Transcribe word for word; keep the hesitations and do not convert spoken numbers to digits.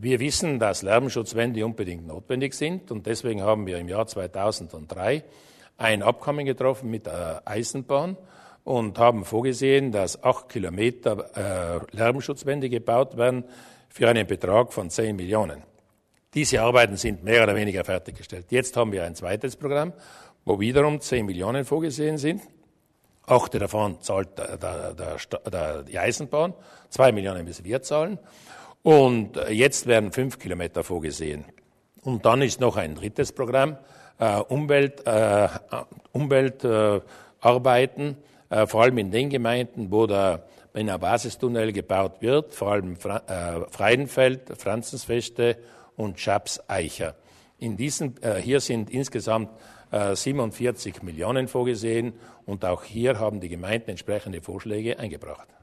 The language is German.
Wir wissen, dass Lärmschutzwände unbedingt notwendig sind und deswegen haben wir im Jahr zweitausenddrei ein Abkommen getroffen mit der Eisenbahn und haben vorgesehen, dass acht Kilometer äh, Lärmschutzwände gebaut werden für einen Betrag von zehn Millionen. Diese Arbeiten sind mehr oder weniger fertiggestellt. Jetzt haben wir ein zweites Programm, wo wiederum zehn Millionen vorgesehen sind. Acht davon zahlt der, der, der, der, die Eisenbahn, zwei Millionen müssen wir zahlen. Und jetzt werden fünf Kilometer vorgesehen. Und dann ist noch ein drittes Programm, äh, Umwelt, äh, Umweltarbeiten, äh, äh, vor allem in den Gemeinden, wo der Brenner Basistunnel gebaut wird, vor allem Fra äh, Freidenfeld, Franzensfeste und Schaps-Eicher. In diesen, äh, hier sind insgesamt äh, siebenundvierzig Millionen vorgesehen und auch hier haben die Gemeinden entsprechende Vorschläge eingebracht.